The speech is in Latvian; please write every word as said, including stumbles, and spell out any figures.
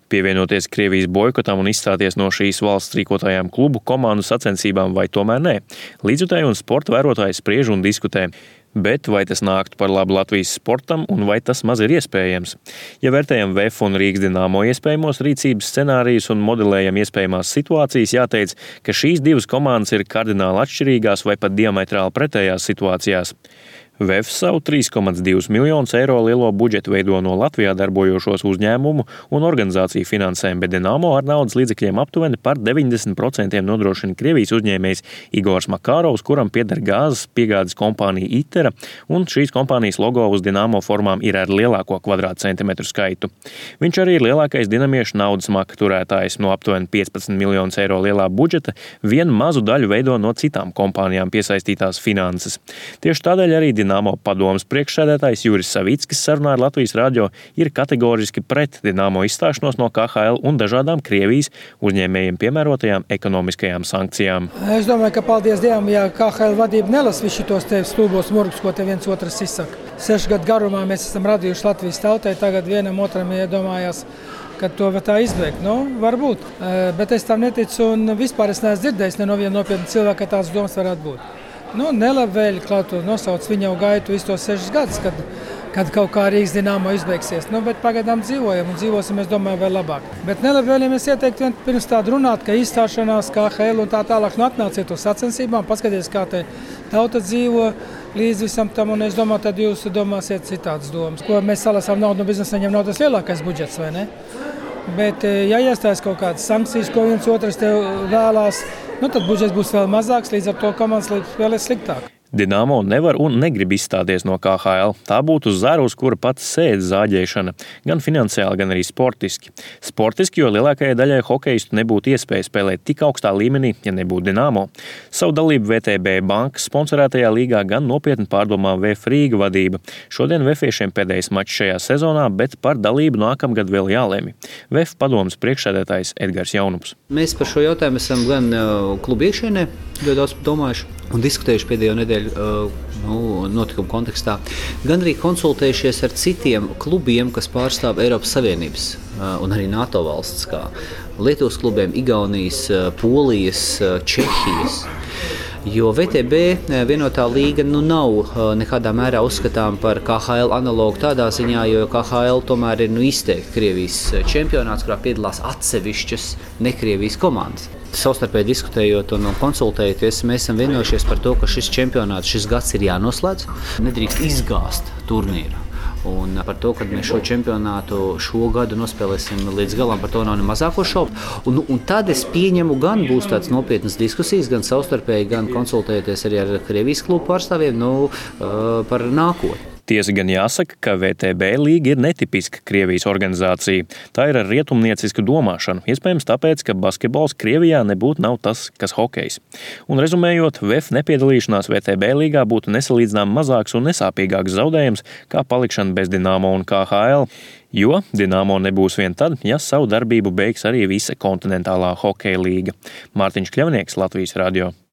Pievienoties Krievijas boikotam un izstāties no šīs valsts rīkotajām klubu komandu sacensībām vai tomēr nē. Līdzjutēji un sporta vērotāji spriež un diskutē. Bet vai tas nāktu par labu Latvijas sportam un vai tas maz ir iespējams? Ja vērtējam V E F un Rīgas Dināmo iespējamos rīcības scenārijus un modelējam iespējamās situācijas, jāteic, ka šīs divas komandas ir kardināli atšķirīgās vai pat diametrāli pretējās situācijās. V E F savu trīs komats divus miljonus eiro lielo budžetu veido no Latvijā darbojošos uzņēmumu un organizāciju finansēm, bet Dināmo ar naudas līdzekļiem aptuveni par deviņdesmit procentiem nodrošina Krievijas uzņēmējs Igors Makarovs, kuram pieder gāzes piegādes kompānija Itera, un šīs kompānijas logo uz Dināmo formām ir ar lielāko kvadrātcentimetru skaitu. Viņš arī ir lielākais dinamiešu naudas maka turētājs. No aptuveni piecpadsmit miljonus eiro lielā budžeta vienu mazu daļu veido no citām kompānijām piesaistītās finanses. Tieši tādēļ arī Dināmo padomes priekšsēdētājs Juris Savickis sarunā ar Latvijas radio ir kategoriski pret Dināmo izstāšanos no K H L un dažādām Krievijas uzņēmējiem piemērotajām ekonomiskajām sankcijām. Es domāju, ka paldies Dievam, ja K H L vadība nelas visu šitos te stulbos murgus, ko te viens otrs izsaka. Sešu gadu garumā mēs esam radījuši Latvijas tautai, tagad vienam otram iedomājās, ka to var tā izbeigt. Nu, varbūt, bet es tam neticu un vispār es neesmu dzirdējis ne no viena nopietna cilvēka, ka tās domas varētu būt. Nu, nelabvēļi klātu nosauc viņu gaitu visu tos sešus gadus, kad, kad kaut kā Rīgas Dināmo izbeigsies. Nu, bet pagaidām dzīvojam un dzīvosim, es domāju, vēl labāk. Bet nelabvēļi mēs ieteiktu pirms tādu runāt, ka izstāšanās K H L un tā tālāk nu atnāciet uz sacensībām, paskaties, kā te tauta dzīvo līdz visam tam, un es domāju, tad jūs domāsiet citādas domas. Ko mēs salasām naudu no biznesa, viņam nav tas lielākais budžets, vai ne? Bet, ja iestājas kaut kādas sankcijas, ko viens otrs te vēlās, nu, tad budžets būs vēl mazāks, līdz ar to komandas spēlēs sliktāk. Dināmo nevar un negrib izstāties no K H L. Tā būtu zara, uz kura pats sēdz zāģēšana, gan finansiāli, gan arī sportiski. Sportiski, jo lielākajai daļai hokeistu nebūtu iespēja spēlēt tik augstā līmenī, ja nebūtu Dināmo. Savu dalību V T B bankas sponsorētajā līgā gan nopietni pārdomā V E F Rīga vadība. Šodien vefiešiem pēdējais mačs šajā sezonā, bet par dalību nākamgad vēl jālemj. V E F padomes priekšsēdētājs Edgars Jaunups. Mēs par šo jautājumu esam gan klubu iekšienē ļoti daudz domājuši un diskutējuši pēdējo nedēļu nu, notikumu kontekstā, gan arī konsultējušies ar citiem klubiem, kas pārstāv Eiropas Savienības un arī NATO valsts, kā Lietuvas klubiem, Igaunijas, Polijas, Čehijas. Jo V T B vienotā līga nu nav nekādā mērā uzskatām par K H L analogu tādā ziņā, jo K H L tomēr ir nu izteikti Krievijas čempionāts, kurā piedalās atsevišķas nekrievijas komandas. Savstarpēji diskutējot un konsultējoties, mēs esam vienojušies par to, ka šis čempionāts, šis gads ir jānoslēdz, nedrīkst izgāzt turnīru. Un par to, ka mēs šo čempionātu šo gadu nospēlēsim līdz galam, par to nav ne mazāko šaubu. Un, un tad es pieņemu, gan būs tāds nopietnas diskusijas, gan savstarpēji, gan konsultējoties arī ar Krievijas klubu pārstāvjiem nu, par nākotni. Tiesa gan jāsaka, ka V T B līga ir netipiska Krievijas organizācija. Tā ir ar rietumniecisku domāšanu, iespējams tāpēc, ka basketbols Krievijā nebūtu nav tas, kas hokejs. Un rezumējot, V E F nepiedalīšanās V T B līgā būtu nesalīdzinām mazāks un nesāpīgāks zaudējums, kā palikšana bez Dināmo un K H L. Jo Dināmo nebūs vien tad, ja savu darbību beigs arī visa kontinentālā hokeja līga. Mārtiņš Kļavnieks, Latvijas radio.